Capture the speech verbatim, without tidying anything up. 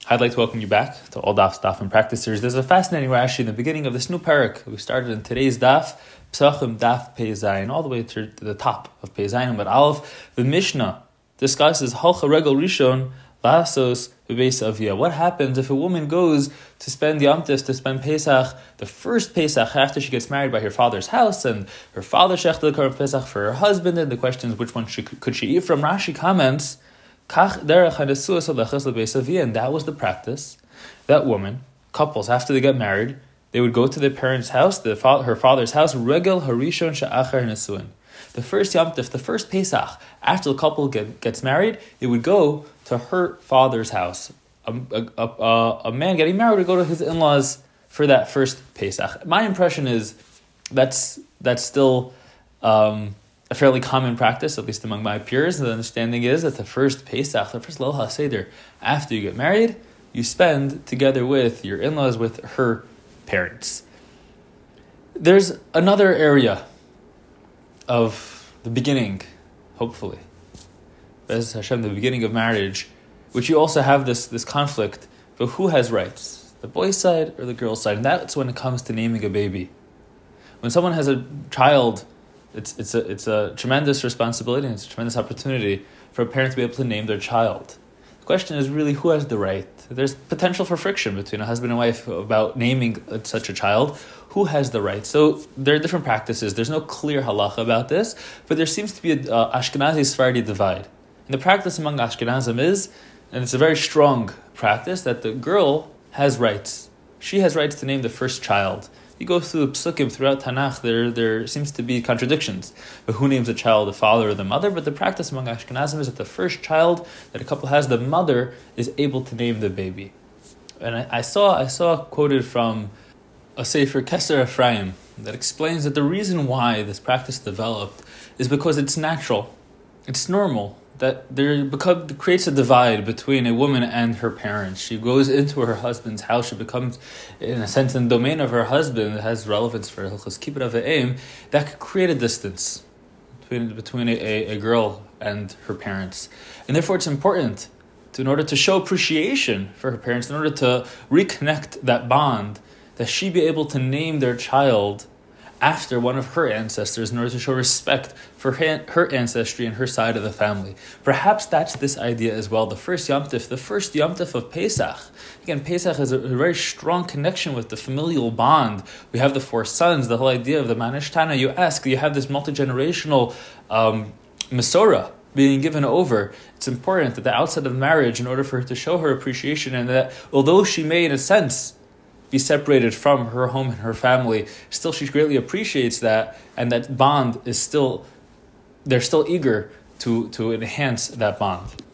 I'd like to welcome you back to All Daf's Daf and Practice series. There's a fascinating Rashi in the beginning of this new parak. We started in today's Daf, Pesachim Daf Pei Zayin, all the way to the top of Pei Zayin. But Aleph, the Mishnah discusses Halcha Regel Rishon Lasos Bebeis Avia. What happens if a woman goes to spend Yom Tif, to spend Pesach, the first Pesach after she gets married by her father's house, and her father shechted the Korban Pesach for her husband, and the question is which one she, could she eat from? Rashi comments, and that was the practice that women, couples, after they get married, they would go to their parents' house, the, her father's house, Regel Harishon Sha'achar Nesuin. The first Yom Tif, the first Pesach, after the couple get, gets married, it would go to her father's house. A, a, a, a man getting married would go to his in-laws for that first Pesach. My impression is that's that's still um, a fairly common practice, at least among my peers. The understanding is that the first Pesach, the first Leil HaSeder, after you get married, you spend together with your in-laws, with her parents. There's another area of the beginning, hopefully, Bez Hashem, the beginning of marriage, which you also have this, this conflict, but who has rights? The boy's side or the girl's side? And that's when it comes to naming a baby. When someone has a child, It's it's a it's a tremendous responsibility and it's a tremendous opportunity for a parent to be able to name their child. The question is really who has the right. There's potential for friction between a husband and wife about naming such a child. Who has the right? So there are different practices. There's no clear halacha about this, but there seems to be a uh, Ashkenazi-Sephardi divide. And the practice among Ashkenazim is, and it's a very strong practice, that the girl has rights. She has rights to name the first child. You go through the psukim throughout Tanakh, there there seems to be contradictions. But who names a child, the father or the mother? But the practice among Ashkenazim is that the first child that a couple has, the mother is able to name the baby. And I, I saw I saw quoted from a sefer Keser Ephraim that explains that the reason why this practice developed is because it's natural, it's normal. That there become, creates a divide between a woman and her parents. She goes into her husband's house. She becomes, in a sense, in the domain of her husband. It has relevance for Hilchos Kibbud Avim. That could create a distance between between a, a, a girl and her parents, and therefore it's important to, in order to show appreciation for her parents, in order to reconnect that bond, that she be able to name their child after one of her ancestors in order to show respect for her, her ancestry and her side of the family. Perhaps that's this idea as well. The first Yom Tif, the first Yom Tif of Pesach. Again, Pesach has a, a very strong connection with the familial bond. We have the four sons, the whole idea of the Manishtana. You ask, you have this multi-generational um, Masorah being given over. It's important at the outset of marriage in order for her to show her appreciation, and that although she may, in a sense, be separated from her home and her family, still she greatly appreciates that, and that bond is still, they're still eager to, to enhance that bond.